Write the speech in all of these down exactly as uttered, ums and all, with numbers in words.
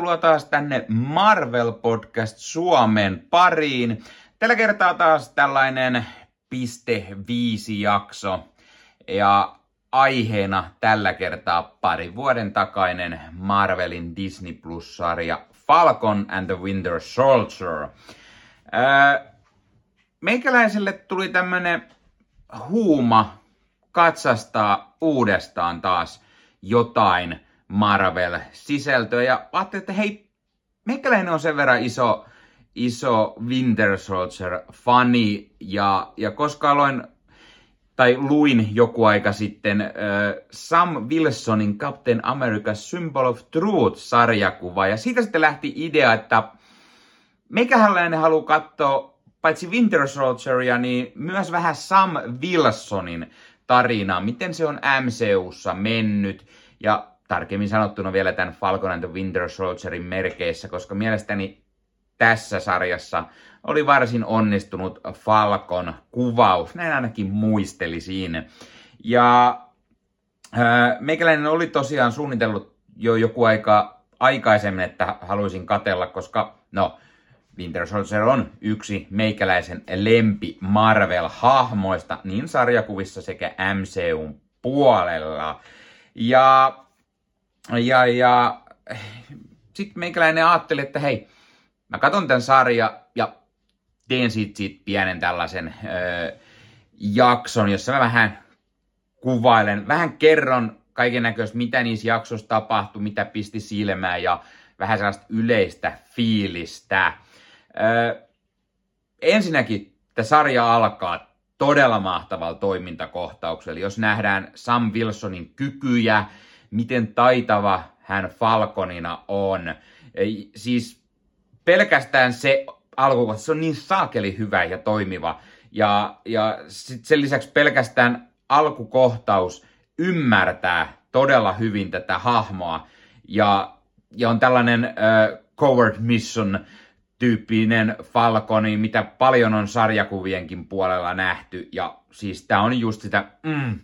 tervetuloa taas tänne Marvel Podcast Suomen pariin. Tällä kertaa taas tällainen piste viisi jakso ja aiheena tällä kertaa pari vuoden takainen Marvelin Disney Plus-sarja Falcon and the Winter Soldier. Öö, meikäläiselle tuli tämmönen huuma katsastaa uudestaan taas jotain Marvel-sisältöä ja ajattelin, että hei, meikäläinen on sen verran iso, iso Winter Soldier-fani ja, ja koska aloin tai luin joku aika sitten äh, Sam Wilsonin Captain America Symbol of Truth-sarjakuva ja siitä sitten lähti idea, että meikäläinen haluaa katsoa paitsi Winter Soldieria, niin myös vähän Sam Wilsonin tarinaa, miten se on M C U:ssa mennyt ja tarkemmin sanottuna vielä tämän Falcon and the Winter Soldierin merkeissä, koska mielestäni tässä sarjassa oli varsin onnistunut Falcon kuvaus, näin ainakin muistelisin. Ja äh, meikäläinen oli tosiaan suunnitellut jo joku aika aikaisemmin, että haluaisin katella, koska no, Winter Soldier on yksi meikäläisen lempi Marvel-hahmoista niin sarjakuvissa sekä M C U:n puolella. Ja, ja, ja sitten meikäläinen ajatteli, että hei, mä katson tämän sarjan ja teen siitä, siitä pienen tällaisen öö, jakson, jossa mä vähän kuvailen, vähän kerron kaiken näköistä, mitä niissä jaksoissa tapahtui, mitä pisti silmään ja vähän sellaista yleistä fiilistä. Öö, ensinnäkin tämä sarja alkaa todella mahtavalla toimintakohtauksella, jos nähdään Sam Wilsonin kykyjä, miten taitava hän Falconina on. Ei, siis pelkästään se alkukohtaus, se on niin saakeli hyvä ja toimiva. Ja, ja sit sen lisäksi pelkästään alkukohtaus ymmärtää todella hyvin tätä hahmoa. Ja, ja on tällainen äh, covert mission tyyppinen Falconi, mitä paljon on sarjakuvienkin puolella nähty. Ja siis tää on just sitä mm.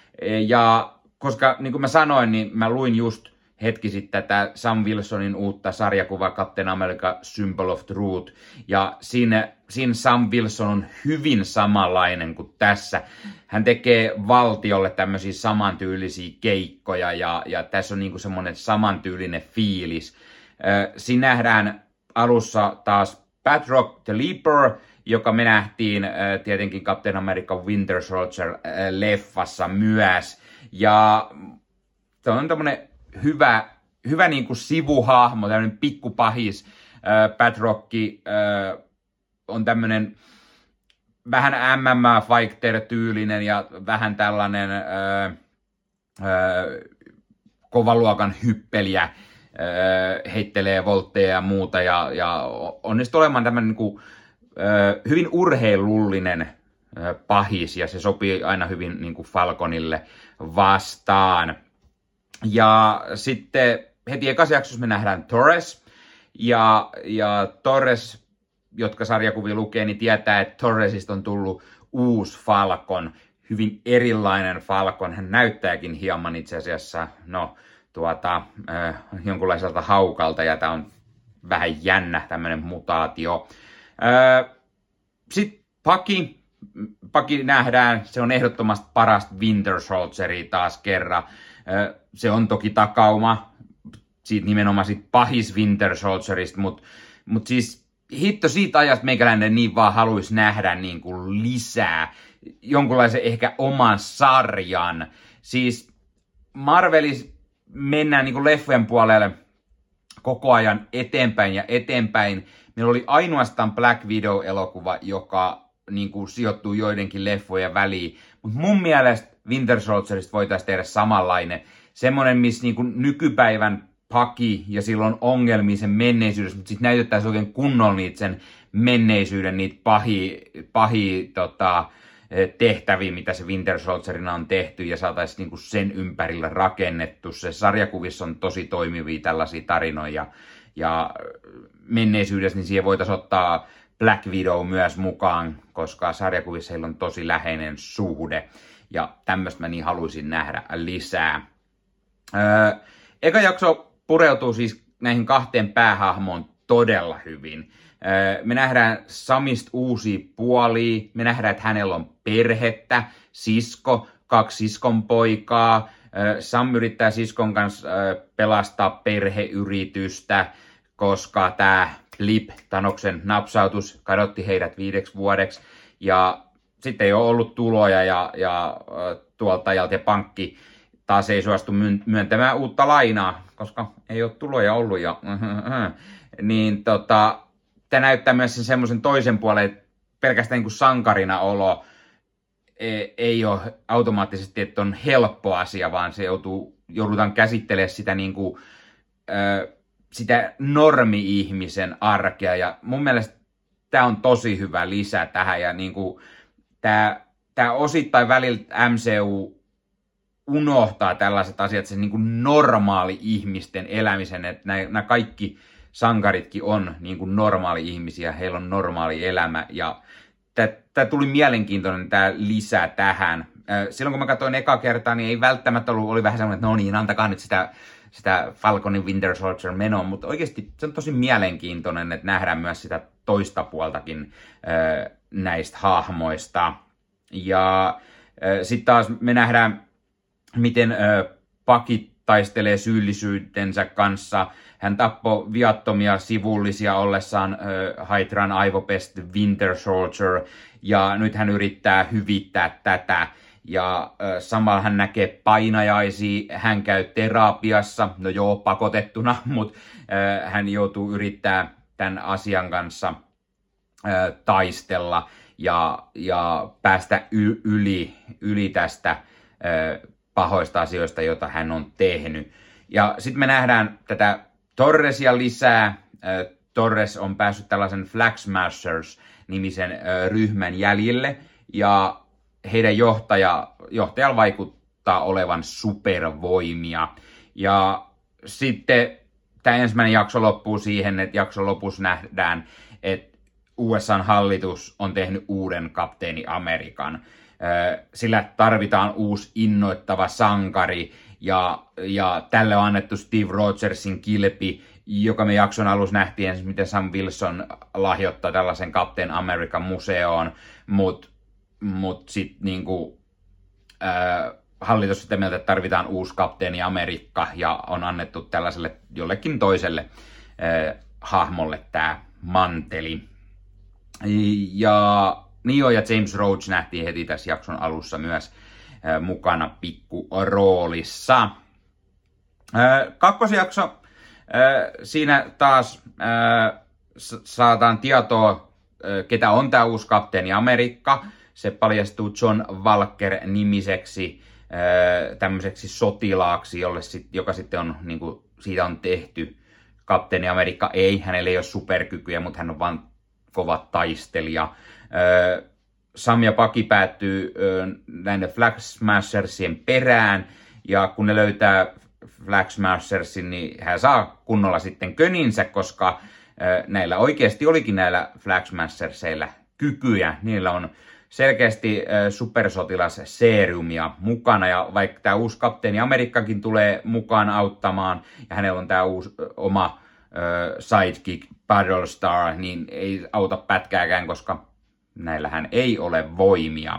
Ja koska niin kuin mä sanoin, niin mä luin just hetki sitten tätä Sam Wilsonin uutta sarjakuvaa Captain America Symbol of Truth. Ja siinä, siinä Sam Wilson on hyvin samanlainen kuin tässä. Hän tekee valtiolle tämmöisiä samantyylisiä keikkoja ja, ja tässä on niinku semmoinen samantyylinen fiilis. Äh, siinä nähdään alussa taas Patrick the Leaper, joka me nähtiin äh, tietenkin Captain America Winter Soldier äh, leffassa myös. Ja se on tämmönen hyvä, hyvä niinku sivuhahmo, tämmönen pikkupahis. Äh, Patrocki äh, on tämmönen vähän M M A-fighter-tyylinen ja vähän tällainen äh, äh, kovaluokan hyppelijä. Äh, heittelee voltteja ja muuta ja, ja onnistuu olemaan tämmönen niinku, äh, hyvin urheilullinen äh, pahis ja se sopii aina hyvin niinku Falconille vastaan. Ja sitten heti ekassa jaksossa me nähdään Torres. Ja, ja Torres, jotka sarjakuvia lukee, niin tietää, että Torresista on tullut uusi Falcon. Hyvin erilainen Falcon. Hän näyttääkin hieman itse asiassa no, tuota, äh, jonkunlaiselta haukalta. Ja tämä on vähän jännä tämmöinen mutaatio. Äh, sitten Bucky. Bucky nähdään. Se on ehdottomasti parasta Winter Soldieria taas kerran. Se on toki takauma siitä nimenomaan siitä pahis Winter Soldierista, mutta mut siis hitto siitä ajasta meikäläinen niin vaan haluaisi nähdä niin kuin lisää, jonkunlaisen ehkä oman sarjan. Siis Marvelis mennään niin kuin leffojen puolelle koko ajan eteenpäin ja eteenpäin. Meillä oli ainoastaan Black Widow-elokuva, joka niin kuin sijoittuu joidenkin leffojen väliin, mutta mun mielestä Winter Soldierista voitaisiin tehdä samanlainen. Semmoinen, missä niin kuin nykypäivän Bucky ja silloin ongelmia sen menneisyydessä, mutta sitten näytettäisiin oikein kunnolla niitä sen menneisyyden, niitä pahia, pahia tota, tehtäviä, mitä se Winter Soldierina on tehty ja saataisiin niin kuin sen ympärillä rakennettu. Se sarjakuvissa on tosi toimivia tällaisia tarinoja ja menneisyydessä, niin siihen voitaisiin ottaa Black Widow myös mukaan, koska sarjakuvissa heillä on tosi läheinen suhde. Ja tämmöistä mä niin haluaisin nähdä lisää. Öö, eka jakso pureutuu siis näihin kahteen päähahmoon todella hyvin. Me nähdään Samista uusia puolia, me nähdään, että hänellä on perhettä, sisko, kaksi siskon poikaa. Sam yrittää siskon kanssa pelastaa perheyritystä, koska tämä Blip, Thanoksen napsautus, kadotti heidät viideksi vuodeksi. Ja sitten ei ole ollut tuloja ja, ja tuolta ajalta ja pankki taas ei suostu myöntämään uutta lainaa, koska ei ole tuloja ollut. Ja, niin tota, tämä näyttää myös sen semmoisen toisen puolen, että pelkästään niin kuin sankarina olo ei, ei ole automaattisesti, että on helppo asia, vaan se joutuu, joudutaan käsittelemään sitä, niin kuin, ö, sitä normi-ihmisen arkea. Ja mun mielestä tämä on tosi hyvä lisä tähän. Ja niin kuin, tämä, tämä osittain välillä M C U unohtaa tällaiset asiat, se niin kuin normaali ihmisten elämisen, että nämä, nämä kaikki sankaritkin on niin kuin normaali-ihmisiä, heillä on normaali elämä, ja tämä tuli mielenkiintoinen tämä lisä tähän. Silloin kun mä katsoin eka kertaa, niin ei välttämättä ollut, oli vähän semmoinen, että no niin, antakaa nyt sitä, sitä Falconin Winter Soldier menoa, mutta oikeasti se on tosi mielenkiintoinen, että nähdään myös sitä toista puoltakin näistä hahmoista. Ja sitten taas me nähdään, miten Bucky taistelee syyllisyytensä kanssa. Hän tappoi viattomia sivullisia ollessaan Hydran aivopest Winter Soldier, ja nyt hän yrittää hyvittää tätä. Ja samalla hän näkee painajaisia, hän käy terapiassa, no joo, pakotettuna, mutta hän joutuu yrittää tämän asian kanssa taistella ja, ja päästä y- yli, yli tästä pahoista asioista, joita hän on tehnyt. Ja sitten me nähdään tätä Torresia lisää. Torres on päässyt tällaisen Flag Smashers-nimisen ryhmän jäljille, ja heidän johtaja, johtajalla vaikuttaa olevan supervoimia. Ja sitten tämä ensimmäinen jakso loppuu siihen, että jakson lopussa nähdään, että U S A:n hallitus on tehnyt uuden Kapteeni Amerikan. Sillä tarvitaan uusi innoittava sankari, ja, ja tälle on annettu Steve Rogersin kilpi, joka me jakson alussa nähtiin, miten Sam Wilson lahjoittaa tällaisen Captain American museoon, mutta mut sitten niinku, äh, hallitus sitä mieltä, että tarvitaan uusi Kapteeni Amerikka, ja on annettu tällaiselle jollekin toiselle äh, hahmolle tämä manteli. Ja Neo ja James Rhodes nähtiin heti tässä jakson alussa myös äh, mukana pikkuroolissa. Äh, kakkosjakso, äh, siinä taas äh, saadaan tietoa, äh, ketä on tämä uusi Kapteeni Amerikka. Se paljastuu John Walker-nimiseksi äh, tämmöiseksi sotilaaksi, jolle sit, joka sitten on, niin kuin, siitä on tehty Kapteeni Amerikka. Ei, hänellä ei ole superkykyjä, mutta hän on vain kova taistelija. Sam ja Bucky päättyy näiden Flag Smashersien perään, ja kun ne löytää Flag Smashersin, niin hän saa kunnolla sitten köninsä, koska näillä oikeasti olikin näillä Flag Smasherseillä kykyjä. Niillä on selkeästi supersotilasseerumia mukana, ja vaikka tämä uusi Kapteeni Amerikkakin tulee mukaan auttamaan, ja hänellä on tämä uusi oma sidekick Battlestar, niin ei auta pätkääkään, koska näillähän ei ole voimia.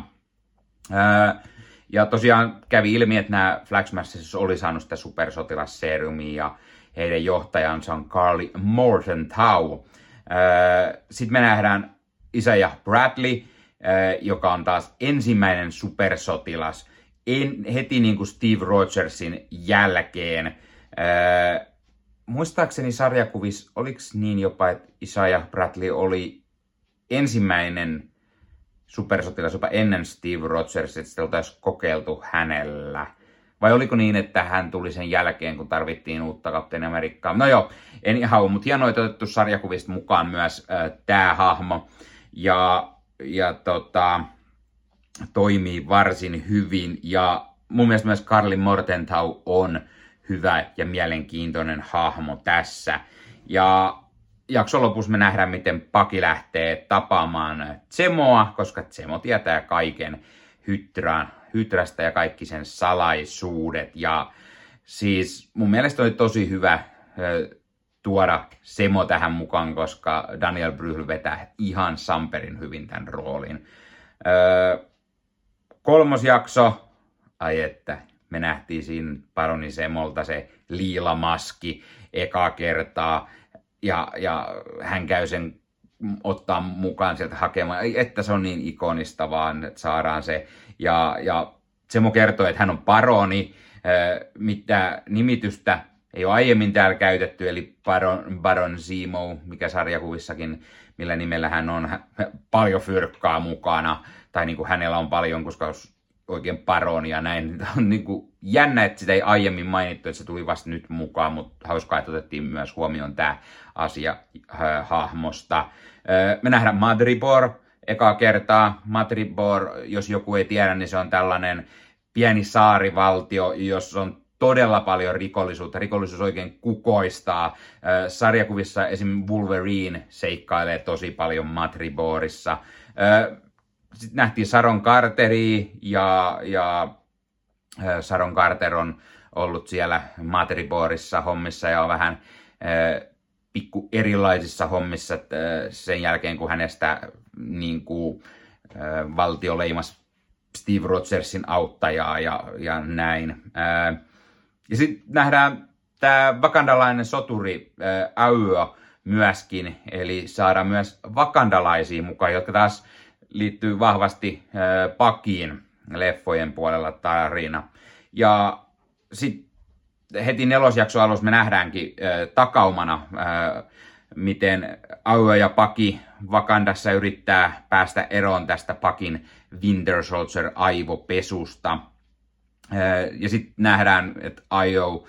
Ja tosiaan kävi ilmi, että nämä Flag Smashers oli saanut sitä supersotilasseerumia, ja heidän johtajansa on Karli Morgenthau. Sitten me nähdään Isaiah Bradley, joka on taas ensimmäinen supersotilas en, heti niin kuin Steve Rogersin jälkeen. Muistaakseni sarjakuvissa, oliko niin jopa, että Isaiah Bradley oli ensimmäinen supersotilas jopa ennen Steve Rogersia, että sitä oltaisiin kokeiltu hänellä. Vai oliko niin, että hän tuli sen jälkeen, kun tarvittiin uutta Kapteeni Amerikkaa? No joo, en ihan, mutta hienoa, että otettu sarjakuvista mukaan myös äh, tämä hahmo. Ja, ja tota, toimii varsin hyvin. Ja mun mielestä myös Karli Morgenthau on hyvä ja mielenkiintoinen hahmo tässä. Ja jakson lopussa me nähdään, miten Bucky lähtee tapaamaan Zemoa, koska Zemo tietää kaiken Hydran, Hydrasta ja kaikki sen salaisuudet. Ja siis mun mielestä oli tosi hyvä tuoda Semo tähän mukaan, koska Daniel Brühl vetää ihan samperin hyvin tämän roolin. Öö, kolmos jakso, ai että, me nähtiin siinä Paroni Semolta se liila maski ekaa kertaa, ja, ja hän käy sen ottaa mukaan sieltä hakemaan, että se on niin ikonista vaan, että saadaan se. Ja, ja Semo kertoo, että hän on paroni, mitä nimitystä ei ole aiemmin täällä käytetty, eli Baron, Baron Zemo, mikä sarjakuvissakin, millä nimellä hän on, paljon fyrkkaa mukana, tai niin kuin hänellä on paljon, koska oikein paroni ja näin. On niin kuin jännä, että sitä ei aiemmin mainittu, että se tuli vasta nyt mukaan, mutta hauskaa, että otettiin myös huomioon tämä asia äh, hahmosta. Äh, me nähdään Madripoor ekaa kertaa. Madripoor, jos joku ei tiedä, niin se on tällainen pieni saarivaltio, jossa on todella paljon rikollisuutta. Rikollisuus oikein kukoistaa. Äh, sarjakuvissa esim. Wolverine seikkailee tosi paljon Madripoorissa. Äh, Sitten nähtiin Sharon Carteria ja, ja Sharon Carter on ollut siellä Madripoorissa hommissa ja on vähän äh, pikku erilaisissa hommissa äh, sen jälkeen, kun hänestä niin kuin, äh, valtio leimasi Steve Rogersin auttajaa ja, ja näin. Äh, ja sitten nähdään tämä vakandalainen soturi äh, Ayo myöskin, eli saadaan myös vakandalaisia mukaan, jotka taas liittyy vahvasti äh, Pakiin leffojen puolella tarina. Ja sitten heti nelosjakson alussa me nähdäänkin äh, takaumana, äh, miten Ayo ja Paki Wakandassa yrittää päästä eroon tästä Pakin Winter Soldier aivopesusta. Äh, ja sitten nähdään, että Ayo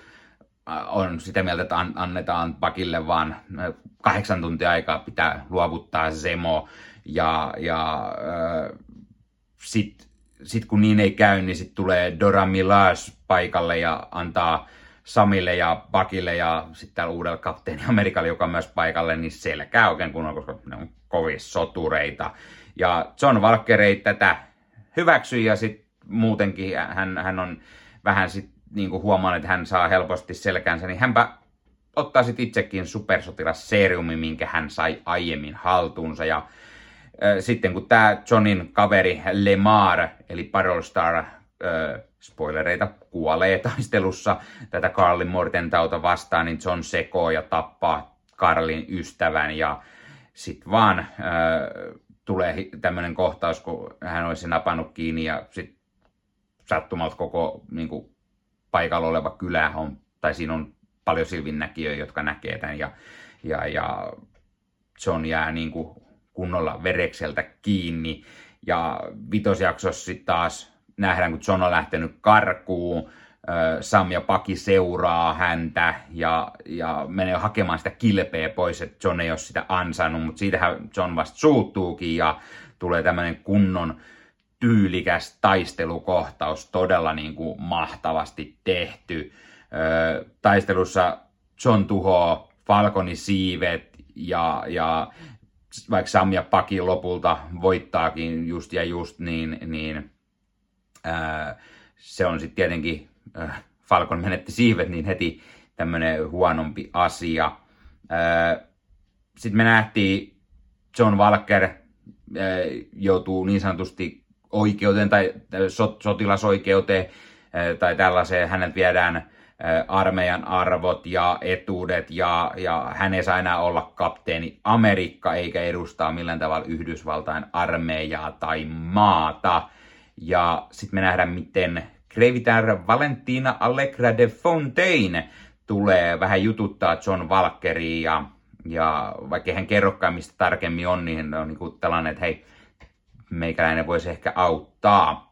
on sitä mieltä, että annetaan Pakille vaan kahdeksan tuntia aikaa pitää luovuttaa Zemo. Ja, ja äh, sitten sit kun niin ei käy, niin sitten tulee Dora Milaje paikalle ja antaa Samille ja Buckille ja sitten täällä uudella kapteeni Amerikalle, joka on myös paikalle, niin selkää oikein kunnolla, koska ne on kovia sotureita. Ja John Walker ei tätä hyväksy ja sitten muutenkin hän, hän on vähän sitten niinku huomannut, että hän saa helposti selkänsä, niin hänpä ottaa sitten itsekin supersotilasseerumi, minkä hän sai aiemmin haltuunsa. Ja sitten kun tämä Johnin kaveri Lemar, eli Battlestar, äh, spoilereita, kuolee taistelussa tätä Karlin Mortentauta vastaan, niin John sekoo ja tappaa Karlin ystävän. Ja sitten vaan äh, tulee tämmöinen kohtaus, kun hän olisi napannut kiinni ja sitten sattumalta koko niin kuin, paikalla oleva kylä on, tai siinä on paljon silminnäkijöitä, jotka näkee tämän. Ja, ja, ja John jää niin kuin, kunnolla verekseltä kiinni. Ja vitosjaksossa sitten taas nähdään, kun John on lähtenyt karkuun, Sam ja Paki seuraa häntä ja, ja menee hakemaan sitä kilpeä pois, että John ei ole sitä ansainnut, mutta siitähän John vasta suuttuukin ja tulee tämmöinen kunnon tyylikäs taistelukohtaus, todella niin kuin mahtavasti tehty. Taistelussa John tuhoaa Falconin siivet ja, ja vaikka Sam ja Paki lopulta voittaakin just ja just, niin, niin ää, se on sitten tietenkin, ää, Falcon menetti siivet, niin heti tämmöinen huonompi asia. Sitten me nähtiin John Walker ää, joutuu niin sanotusti oikeuteen tai sot, sotilasoikeuteen ää, tai tällaiseen, hänet viedään armeijan arvot ja etuudet ja, ja hän ei saa enää olla kapteeni Amerikka eikä edustaa millään tavalla Yhdysvaltain armeijaa tai maata. Ja sitten me nähdään, miten Crevitar Valentina Allegra de Fontaine tulee vähän jututtaa John Walkeria ja, ja vaikka hän kerrokaan mistä tarkemmin on, niin on niin kuin tällainen, että hei, meikäläinen voisi ehkä auttaa.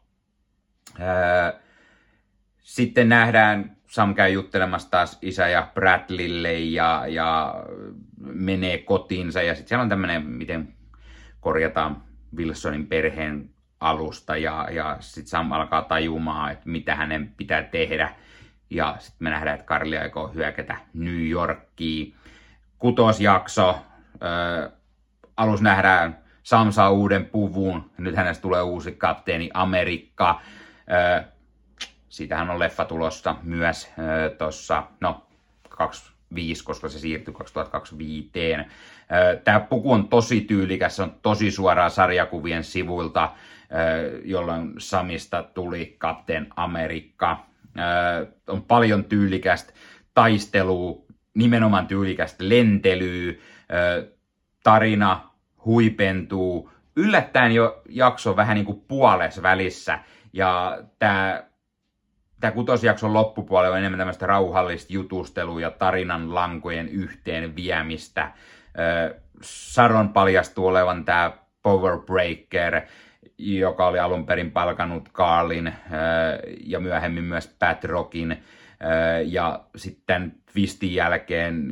Öö, sitten nähdään, Sam käy juttelemassa taas isä ja Bradleylle ja, ja menee kotiinsa. Ja sitten siellä on tämmöinen, miten korjataan Wilsonin perheen alusta. Ja, ja sitten Sam alkaa tajumaan, että mitä hänen pitää tehdä. Ja sitten me nähdään, että Karli aikoo hyökätä New Yorkiin. Kutosjakso. Äh, alus nähdään, Sam saa uuden puvun. Nyt hänestä tulee uusi kapteeni Amerikka. Äh, Siitähän on leffa tulossa myös äh, tuossa, no, kaksi kaksituhattaviisi, koska se siirtyi kaksituhattakaksikymmentäviisi. Tämä puku on tosi tyylikäs, se on tosi suoraan sarjakuvien sivuilta, jolloin Samista tuli Captain Amerikka. On paljon tyylikästä taistelua, nimenomaan tyylikästä lentelyä, tarina huipentuu. Yllättäen jo jakso vähän niin kuin puolessa välissä, ja tämä Tämä kutosjakson loppupuoli on enemmän tämmöistä rauhallista jutustelua ja tarinan lankojen yhteen viemistä. Saron paljastuu olevan tämä Power Breaker, joka oli alun perin palkannut Carlin ja myöhemmin myös Pat Rockin. Ja sitten twistin jälkeen,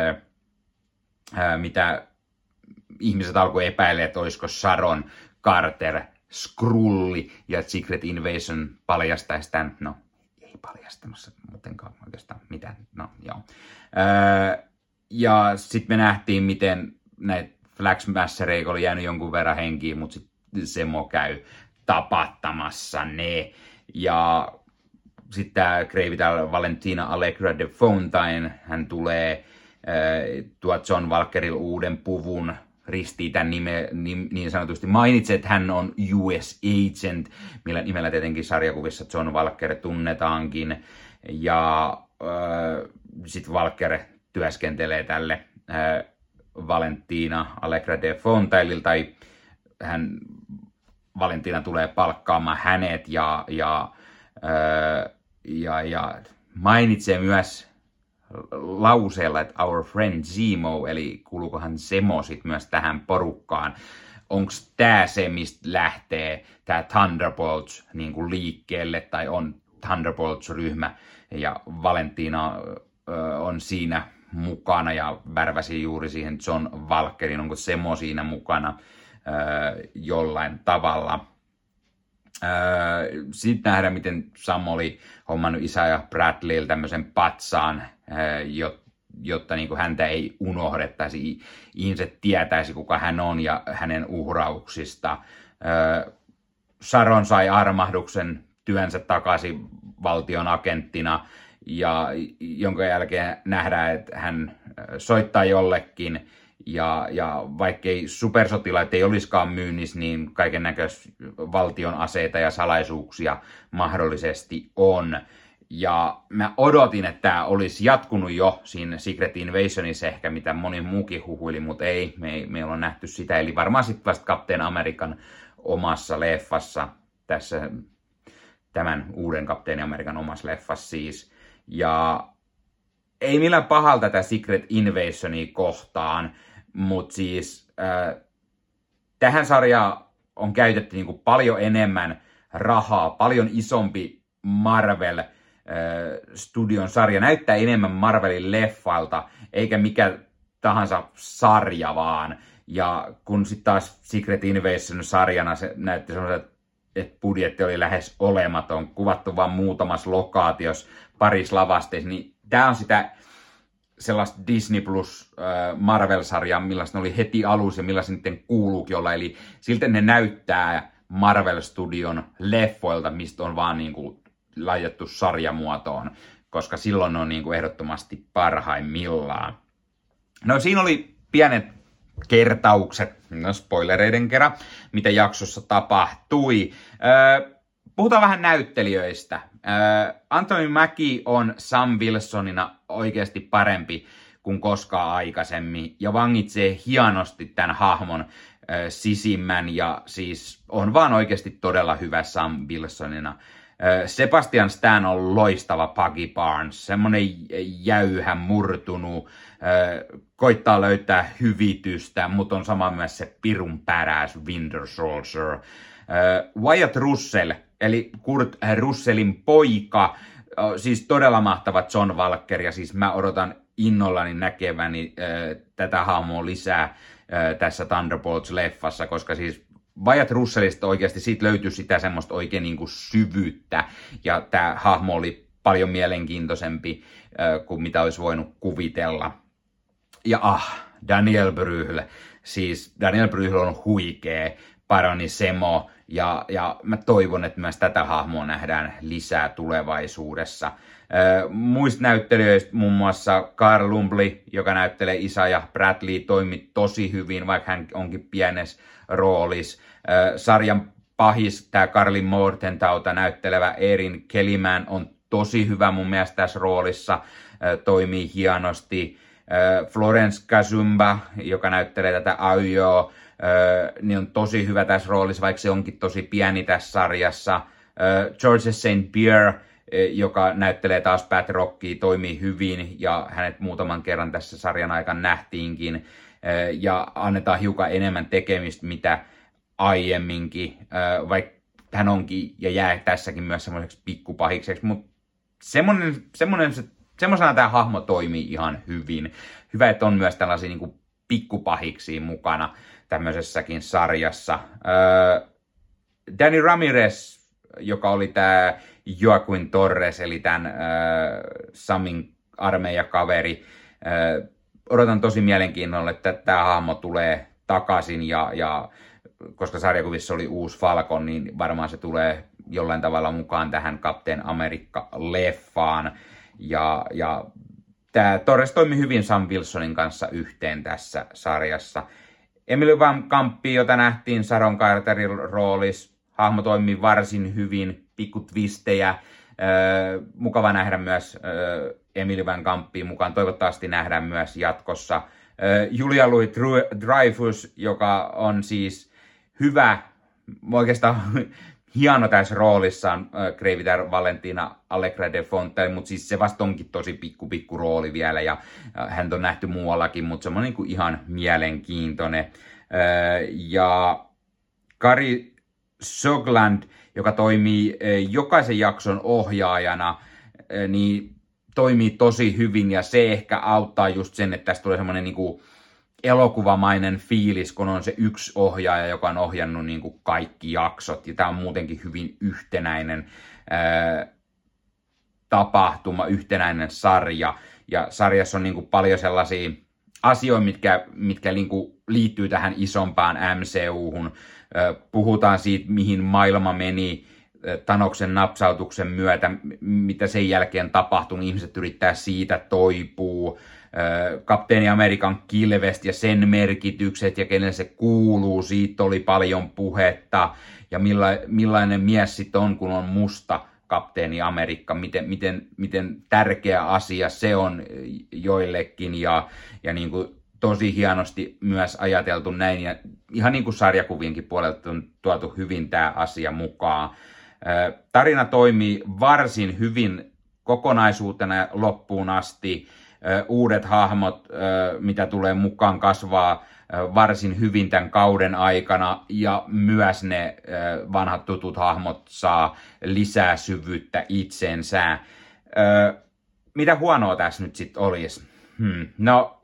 mitä ihmiset alkoi epäilemään, että olisiko Sharon Carter Skrulli, ja Secret Invasion paljastaisi tämän, no ei paljastamassa muutenkaan oikeastaan mitään, no joo. Öö, ja sitten me nähtiin, miten näitä Flagsmashereita oli jäänyt jonkun verran henkiin, mutta sitten Zemo käy tapattamassa ne. Ja sitten tämä kreivitällä Valentina Allegra de Fontaine, hän tulee öö, tuo John Walkerille uuden puvun, ristii tämän nime, niin, niin sanotusti mainitsee, että hän on U S Agent, millä nimellä tietenkin sarjakuvissa John Walker tunnetaankin. Ja äh, sitten Walker työskentelee tälle äh, Valentina Allegra de Fontainelle, tai hän, Valentina tulee palkkaamaan hänet ja, ja, äh, ja, ja mainitsee myös lauseella, että our friend Zemo, eli kuuluukohan Zemo sit myös tähän porukkaan. Onko tämä se, mistä lähtee tämä Thunderbolts niin kuin liikkeelle, tai on Thunderbolts-ryhmä, ja Valentina ö, on siinä mukana ja värväsi juuri siihen John Walkerin. Onko Zemo siinä mukana ö, jollain tavalla? Öö, Sitten nähdään, miten Sam oli hommannut Isaiah Bradleylle tämmöisen patsaan, öö, jotta niin kuin häntä ei unohdettaisi. Ihmiset tietäisi, kuka hän on ja hänen uhrauksista. Öö, Sharon sai armahduksen työnsä takaisin valtion agenttina, ja jonka jälkeen nähdään, että hän soittaa jollekin. Ja, ja vaikkei supersotilaita ei olisikaan myynnissä, niin kaiken näköisiä valtion aseita ja salaisuuksia mahdollisesti on. Ja mä odotin, että tämä olisi jatkunut jo siinä Secret Invasionissa ehkä, mitä moni muukin huhuili, mutta ei, me ei, me ollaan nähty sitä. Eli varmaan sitten vasta Captain American omassa leffassa, tässä tämän uuden Captain American omassa leffassa siis. Ja ei millään pahalta tätä Secret Invasionia kohtaan, mutta siis äh, tähän sarjaan on käytetty niinku paljon enemmän rahaa, paljon isompi Marvel-studion sarja. Näyttää enemmän Marvelin leffalta, eikä mikä tahansa sarja vaan. Ja kun sitten taas Secret Invasion-sarjana se näytti sellaiset, että budjetti oli lähes olematon, kuvattu vain muutamassa lokaatiossa, parissa lavasteissa, niin tämä on sitä sellaista Disney Plus äh, Marvel-sarjaa, millaista ne oli heti alussa ja millaista niiden kuuluukin olla. Eli siltä ne näyttää Marvel-studion leffoilta, mistä on vaan niin kuin laitettu sarjamuotoon, koska silloin ne on niin kuin ehdottomasti parhaimmillaan. No siinä oli pienet kertaukset, no spoilereiden kerran, mitä jaksossa tapahtui. Öö, puhutaan vähän näyttelijöistä. Öö, Anthony Mackie on Sam Wilsonina oikeasti parempi kuin koskaan aikaisemmin ja vangitsee hienosti tämän hahmon öö, sisimmän ja siis on vaan oikeasti todella hyvä Sam Wilsonina. Öö, Sebastian Stan on loistava Puggy Barnes, semmonen jäyhä murtunut, öö, koittaa löytää hyvitystä, mutta on sama myös se pirun päräs Winter Soldier. Öö, Wyatt Russell, eli Kurt Russellin poika, öö, siis todella mahtava John Walker, ja siis mä odotan innollani näkeväni öö, tätä hahmoa lisää öö, tässä Thunderbolts-leffassa, koska siis Wyatt Russellista oikeasti siitä löytyi sitä semmoista oikein niin kuin syvyyttä, ja tämä hahmo oli paljon mielenkiintoisempi öö, kuin mitä olisi voinut kuvitella. Ja ah, Daniel Brühl. Siis Daniel Brühl on huikea paroni Semo, ja, ja mä toivon, että myös tätä hahmoa nähdään lisää tulevaisuudessa. Äh, muista näyttelijöistä muun muassa Carl Lumbly, joka näyttelee Isaiah Bradley, toimi tosi hyvin, vaikka hän onkin pienessä roolissa. Äh, sarjan pahis, tämä Carlin Mortentauta näyttelevä Erin Kellyman on tosi hyvä mun mielestä tässä roolissa, äh, toimii hienosti. Äh, Florence Kazumba, joka näyttelee tätä Aoyoa, äh, niin on tosi hyvä tässä roolissa, vaikka se onkin tosi pieni tässä sarjassa. Äh, George Saint Pierre, äh, joka näyttelee taas Pat Rockia, toimii hyvin, ja hänet muutaman kerran tässä sarjan aikana nähtiinkin, äh, ja annetaan hiukan enemmän tekemistä, mitä aiemminkin, äh, vaikka hän onkin ja jää tässäkin myös semmoiseksi pikkupahikseksi, mutta semmoinen, semmoinen, semmoisena tämä hahmo toimii ihan hyvin. Hyvä, että on myös tällaisia niin kuin pikkupahiksia mukana tämmöisessäkin sarjassa. Äh, Danny Ramirez, joka oli tämä Joaquin Torres, eli tämän äh, Samin armeijakaveri. Äh, odotan tosi mielenkiinnolla, että tämä hahmo tulee takaisin, ja, ja koska sarjakuvissa oli uusi Falcon, niin varmaan se tulee jollain tavalla mukaan tähän Captain America-leffaan. Ja, ja tämä Torres toimi hyvin Sam Wilsonin kanssa yhteen tässä sarjassa. Emily Van Campi, jota nähtiin Sharon Carterin roolissa, hahmo toimii varsin hyvin, pikku twistejä. Äh, mukava nähdä myös äh, Emily Van Campia mukaan. Toivottavasti nähdään myös jatkossa. Äh, Julia Louis-Dreyfus, joka on siis hyvä, oikeastaan hieno tässä roolissaan, äh, Graviter Valentina Allegra de Fontaine, mutta siis se vasta onkin tosi pikku pikku rooli vielä, ja äh, hän on nähty muuallakin, mutta se on niin kuin ihan mielenkiintoinen. Äh, ja Kari Sogland, joka toimii äh, jokaisen jakson ohjaajana, äh, niin toimii tosi hyvin, ja se ehkä auttaa just sen, että tästä tulee semmoinen niin kuin elokuvamainen fiilis, kun on se yksi ohjaaja, joka on ohjannut niin kuin kaikki jaksot. Ja tämä on muutenkin hyvin yhtenäinen ää, tapahtuma, yhtenäinen sarja. Ja sarjassa on niin kuin paljon sellaisia asioita, mitkä, mitkä niin kuin liittyy tähän isompaan M C U:hun. Ää, puhutaan siitä, mihin maailma meni Thanoksen napsautuksen myötä, mitä sen jälkeen tapahtui. Ihmiset yrittää siitä toipua. Kapteeni Amerikan kilvest ja sen merkitykset ja kenelle se kuuluu, siitä oli paljon puhetta. Ja milla, millainen mies sitten on, kun on musta Kapteeni Amerikka, miten, miten, miten tärkeä asia se on joillekin. Ja, ja niin kuin tosi hienosti myös ajateltu näin. Ja ihan niin kuin sarjakuvienkin puolelta on tuotu hyvin tämä asia mukaan. Tarina toimii varsin hyvin kokonaisuutena loppuun asti. Uudet hahmot, mitä tulee mukaan, kasvaa varsin hyvin tämän kauden aikana, ja myös ne vanhat tutut hahmot saa lisää syvyyttä itsensä. Mitä huonoa tässä nyt sitten olisi? Hmm. No,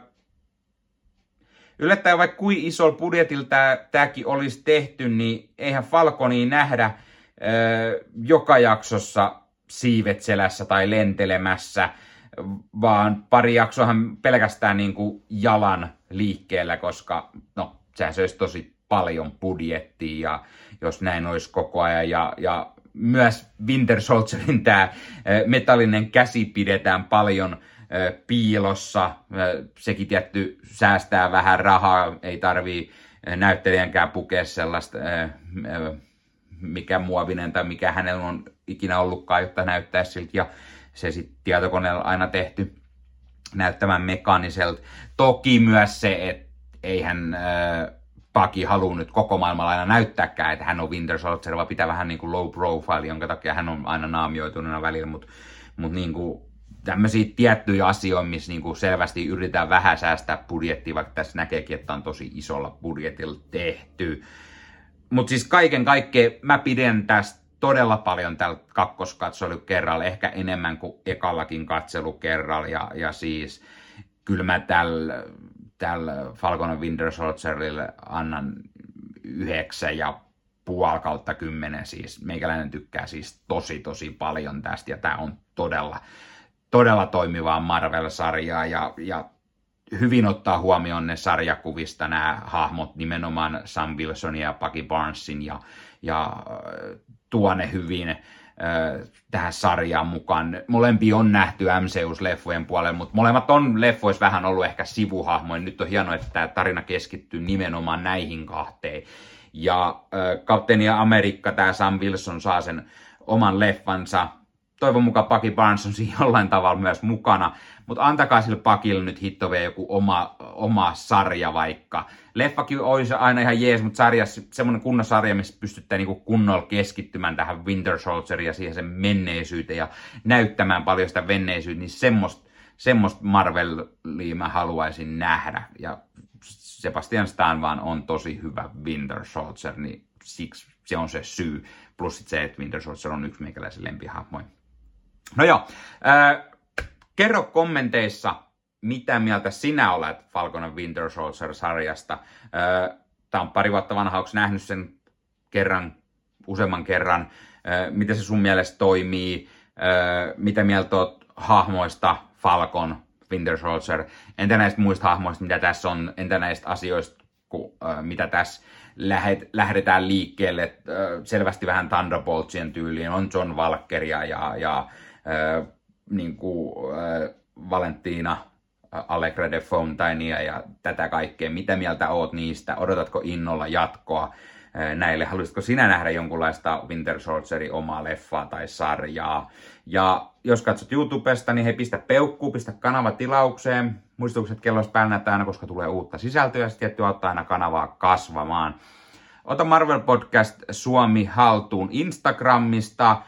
yllättäen vaikka kuin isolla budjetilla tämäkin olisi tehty, niin eihän Falconia nähdä joka jaksossa siivet selässä tai lentelemässä, vaan pari jaksoahan pelkästään niin kuin jalan liikkeellä, koska no, sehän se olisi tosi paljon budjettia, ja jos näin olisi koko ajan. Ja, ja myös Winter Soldierin tämä metallinen käsi pidetään paljon piilossa. Sekin tietty säästää vähän rahaa, ei tarvii näyttelijänkään pukea sellaista, mikä muovinen tai mikä hänellä on ikinä ollutkaan, jotta näyttää siltä. Ja se sitten tietokoneella aina tehty näyttämään mekaaniselta. Toki myös se, että eihän äh, Paki halua nyt koko maailmalla aina näyttääkään, että hän on Winter Soldier, vaan pitää vähän niin kuin low profile, jonka takia hän on aina naamioituneena välillä. Mutta mut niin kuin tämmöisiä tiettyjä asioita, missä niin kuin selvästi yritetään vähän säästää budjettia, vaikka tässä näkeekin, että on tosi isolla budjetilla tehty. Mutta siis kaiken kaikkiaan mä pidän tästä todella paljon tällä kakkoskatselukerralla, ehkä enemmän kuin ekallakin katselukerralla. Ja, ja siis kyllä mä tällä täl Falcon and Winter Soldierille annan yhdeksän ja puoli kautta kymmenen. Siis meikäläinen tykkää siis tosi tosi paljon tästä, ja tää on todella, todella toimivaa Marvel-sarjaa, ja, ja hyvin ottaa huomioon ne sarjakuvista nämä hahmot, nimenomaan Sam Wilsonin ja Bucky Barnesin, ja, ja tuo ne hyvin äh, tähän sarjaan mukaan. Molempia on nähty M C U-leffojen puolella, mutta molemmat on leffoissa vähän ollut ehkä sivuhahmoja. Nyt on hienoa, että tämä tarina keskittyy nimenomaan näihin kahteen. Ja äh, Kapteeni Amerikka, tämä Sam Wilson, saa sen oman leffansa. Toivon mukaan Bucky Barnes on siinä jollain tavalla myös mukana, mutta antakaa sille Buckille nyt hitto vielä joku oma, oma sarja vaikka. Leffakin olisi aina ihan jees, mutta sarjassa, semmoinen kunnon sarja, missä pystyttää niinku kunnolla keskittymään tähän Winter Soldieriin ja siihen sen menneisyyteen ja näyttämään paljon sitä menneisyyttä, niin semmoista, semmoista Marvelia mä haluaisin nähdä. Ja Sebastian Stan vaan on tosi hyvä Winter Soldier, niin siksi se on se syy. Plus sit se, että Winter Soldier on yksi meikäläisen lempihahmoja. No joo, äh, kerro kommenteissa, mitä mieltä sinä olet Falcon and Winter Soldier-sarjasta. Äh, Tämä on pari vuotta vanha, onko nähnyt sen kerran, useamman kerran. Äh, miten se sun mielestä toimii? Äh, mitä mieltä olet hahmoista Falcon, Winter Soldier? Entä näistä muista hahmoista, mitä tässä on? Entä näistä asioista, ku, äh, mitä tässä lähet, lähdetään liikkeelle? Äh, selvästi vähän Thunderboltsien tyyliin. On John Walkeria ja... ja Äh, niin kuin, äh, Valentina äh, Allegra de Fontainia ja tätä kaikkea. Mitä mieltä oot niistä? Odotatko innolla jatkoa äh, näille? Haluaisitko sinä nähdä jonkunlaista Winter Soldierin omaa leffaa tai sarjaa? Ja jos katsot YouTubesta, niin hei, pistä peukkuu, pistä kanava tilaukseen. Muistutukset kellossa päällä näyttää aina, koska tulee uutta sisältöä, ja sitten tietty auttaa aina kanavaa kasvamaan. Ota Marvel Podcast Suomi haltuun Instagramista,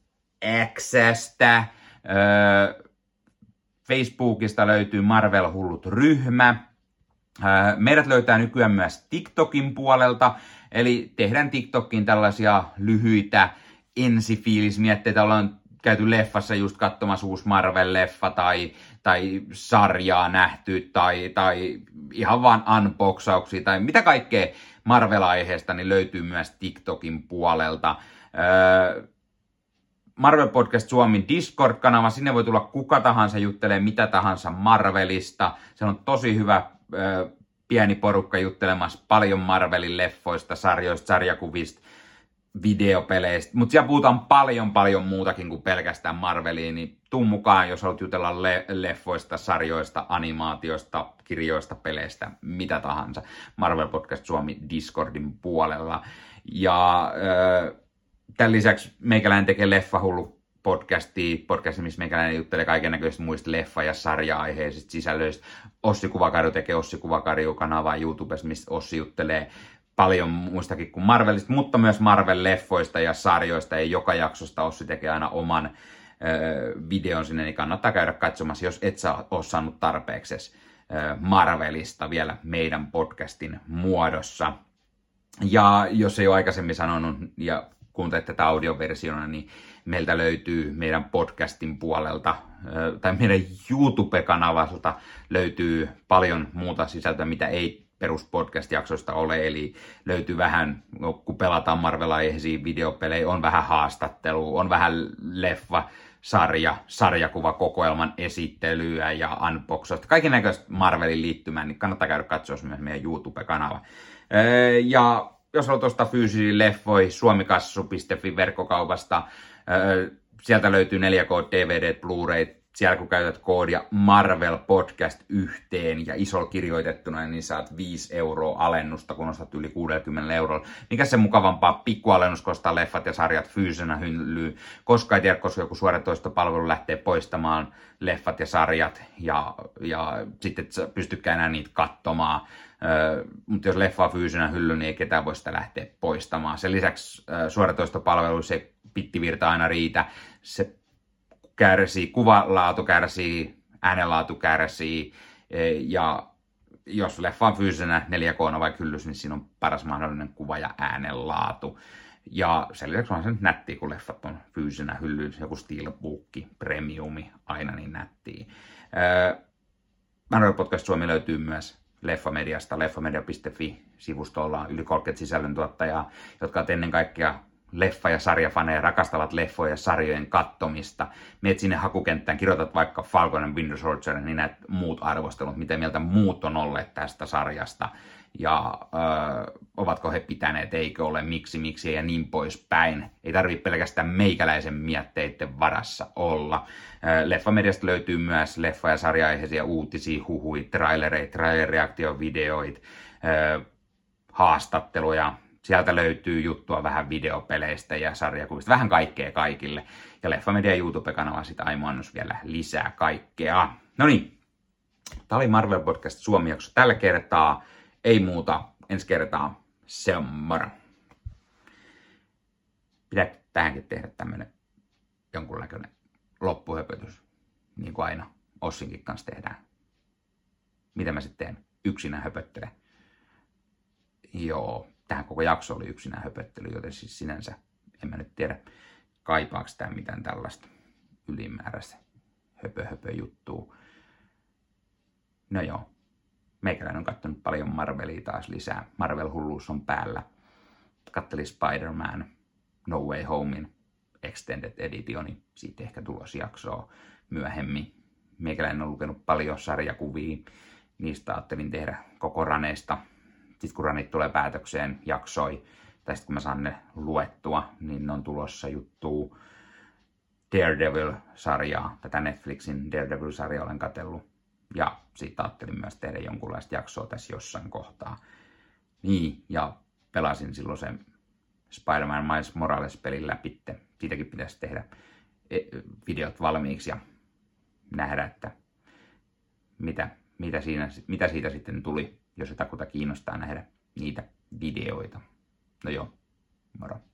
X:stä, öö, Facebookista löytyy Marvel Hullut ryhmä. Öö, meidät löytää nykyään myös TikTokin puolelta, eli tehdään TikTokiin tällaisia lyhyitä ensifiilismietteitä. Ollaan käyty leffassa just katsomassa uusi Marvel-leffa tai, tai sarjaa nähty tai, tai ihan vaan unboxauksia tai mitä kaikkea Marvel-aiheesta niin löytyy myös TikTokin puolelta. Öö, Marvel Podcast Suomen Discord-kanava, sinne voi tulla kuka tahansa juttelee mitä tahansa Marvelista. Se on tosi hyvä ö, pieni porukka juttelemassa paljon Marvelin leffoista, sarjoista, sarjakuvista, videopeleistä. Mutta siellä puhutaan paljon paljon muutakin kuin pelkästään Marveliin, niin tuu mukaan, jos haluat jutella le- leffoista, sarjoista, animaatioista, kirjoista, peleistä, mitä tahansa. Marvel Podcast Suomi Discordin puolella. Ja... Ö, Tämän lisäksi meikäläinen tekee Leffahullu podcastia, podcasti, missä meikäläinen juttelee kaikennäköistä muista leffa- ja sarja-aiheisista sisällöistä. Ossi Kuvakarju tekee Ossi Kuvakarju-kanavaa YouTubessa, missä Ossi juttelee paljon muistakin kuin Marvelista, mutta myös Marvel-leffoista ja sarjoista. Ja joka jaksosta Ossi tekee aina oman ö, videon sinne, niin kannattaa käydä katsomassa, jos et sä ole saanut tarpeeksi ö, Marvelista vielä meidän podcastin muodossa. Ja jos ei ole aikaisemmin sanonut, ja kuuntelet tätä audioversiona, niin meiltä löytyy meidän podcastin puolelta, tai meidän YouTube-kanavalta löytyy paljon muuta sisältöä, mitä ei peruspodcast-jaksoista ole, eli löytyy vähän, kun pelataan Marvel-aiheisia videopelejä, on vähän haastattelua, on vähän leffa, sarja, sarjakuvakokoelman esittelyä ja unboxausta, kaiken näköistä Marvelin liittymään, niin kannattaa käydä katsoa myös meidän YouTube-kanava. Ja jos haluat ostaa fyysisiä leffoja suomikassu piste fi verkkokaupasta, sieltä löytyy neljä K D V D, Blu-ray. Siellä kun käytät koodia Marvel Podcast yhteen ja isolla kirjoitettuna, niin saat viisi euroa alennusta, kun ostat yli kuusikymmentä eurolla. Mikä se mukavampaa pikkualennus, kun ostaa leffat ja sarjat fyysisenä hyllyyn. Koska ei tiedä, koska joku suoratoistopalvelu lähtee poistamaan leffat ja sarjat ja, ja sitten et pystykään enää niitä katsomaan. Uh, mutta jos leffa on fyysinä hylly, niin ei ketään voi sitä lähteä poistamaan. Sen lisäksi uh, suoratoistopalvelu, se pittivirta aina riitä. Se kärsii, kuvalaatu kärsii, äänenlaatu kärsii. Ja jos leffa on fyysisenä neljä K vai kyllys, niin siinä on paras mahdollinen kuva- ja äänenlaatu. Ja sen lisäksi on se nyt nättiä, kun leffat on fyysisenä hyllyyn. Joku Steelbookki, Premiumi, aina niin nättiä. Uh, Marvel Podcast Suomi löytyy myös Leffamediasta, leffamedia piste fi sivustolla on yli kolmekymmentä sisällöntuottajaa, jotka ovat ennen kaikkea leffa- ja sarjafaneja, rakastavat leffojen ja sarjojen kattomista. Meet sinne hakukenttään, kirjoitat vaikka Falcon and Winter Soldier, niin näet muut arvostelut, mitä mieltä muut on olleet tästä sarjasta. Ja ö, ovatko he pitäneet, eikö ole, miksi, miksi ja niin poispäin. Ei tarvitse pelkästään meikäläisen mietteiden varassa olla. Ö, Leffamediasta löytyy myös leffa- ja sarja-aiheisia uutisia, huhuja, trailereita, trailereaktiovideoita, ö, haastatteluja. Sieltä löytyy juttua vähän videopeleistä ja sarjakuvista, vähän kaikkea kaikille. Ja Leffamedia YouTube-kanava sitä aimoannos vielä lisää kaikkea. No niin, tämä oli Marvel Podcast Suomi-jakso tällä kertaa. Ei muuta, ensi kertaa, se on moro. Pitää tähänkin tehdä tämmönen jonkunlainen loppuhöpötys, niin kuin aina Ossinkin kanssa tehdään. Mitä mä sitten teen? Yksinään höpöttelen. Joo, tähän koko jakso oli yksinään höpöttely, joten siis sinänsä en mä nyt tiedä, kaipaako tämä mitään tällaista ylimääräistä höpö höpö juttua. No joo. Meikäläinen on katsonut paljon Marvelia taas lisää. Marvel-hulluus on päällä. Kattelin Spider-Man No Way Homein Extended Editioni. Siitä ehkä tulos jaksoa myöhemmin. Meikäläinen on lukenut paljon sarjakuvia. Niistä ajattelin tehdä koko raneista. Sitten kun ranit tulee päätökseen, jaksoi. Tai sitten kun mä saan ne luettua, niin on tulossa juttua Daredevil-sarjaa. Tätä Netflixin Daredevil-sarjaa olen katsellut. Ja siitä ajattelin myös tehdä jonkunlaista jaksoa tässä jossain kohtaa. Niin, ja pelasin silloin sen Spider-Man Miles Morales-pelin läpi. Siitäkin pitäisi tehdä videot valmiiksi ja nähdä, että mitä, mitä, siinä, mitä siitä sitten tuli, jos jotakuta kiinnostaa nähdä niitä videoita. No joo, moro.